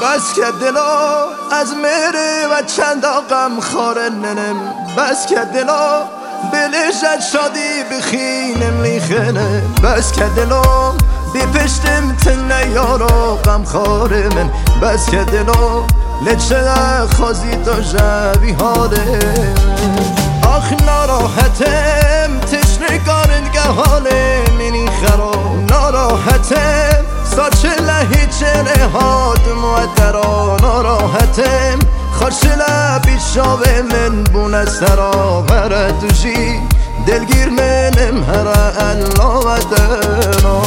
بس که دلا از میره و چندا غم خاره ننم بس که دلا بلشت شادی بخینم لیخنه بس که دلا بی پشتم تنه یارا غم خاره من بس که دلا لچه خوزی تو جوی حاله آخ ناراحتم تشنگارن که حاله منی خراب ناراحتم ساچه لحیچه هاتم و درا ناراحتم خرشلا بیشاوه من بونه سرا هره توشی دلگیر منم هره الله و دنا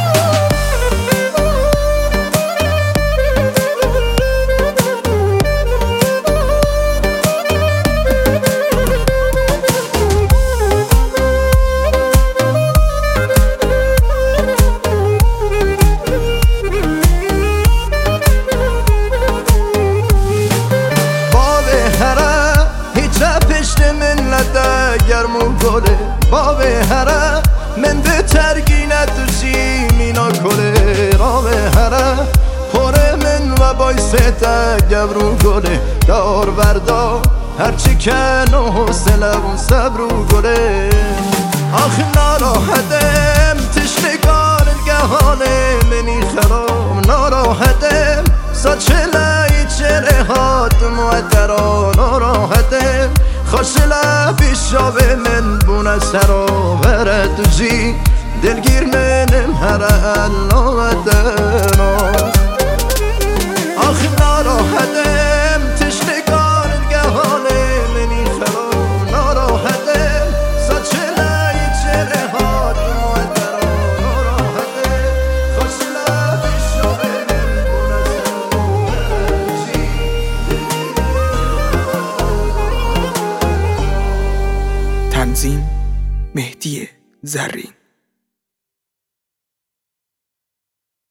گرم و گله بابه هره من به ترگینه دوشی مینا کله رابه هره پره من و بایسته گبرو گله دار وردا هرچی کن و حسله و صبر و گله آخ ناراحتم تشنگارن که حاله منی خرام ناراحتم ساچه لایی چره هاتم و درا ناراحتم خوشلا بیشاوه من بونه سرا هره توشی دلگیر منم هره الله و دنا آخ ناراحتم تشنگارن که حاله منی خرام ناراحتم ساچه لایی چره هاتم و درا ناراحتم خوشلا بیشاوه من بونه سرا هره توشی تنظیم مهدی زرین.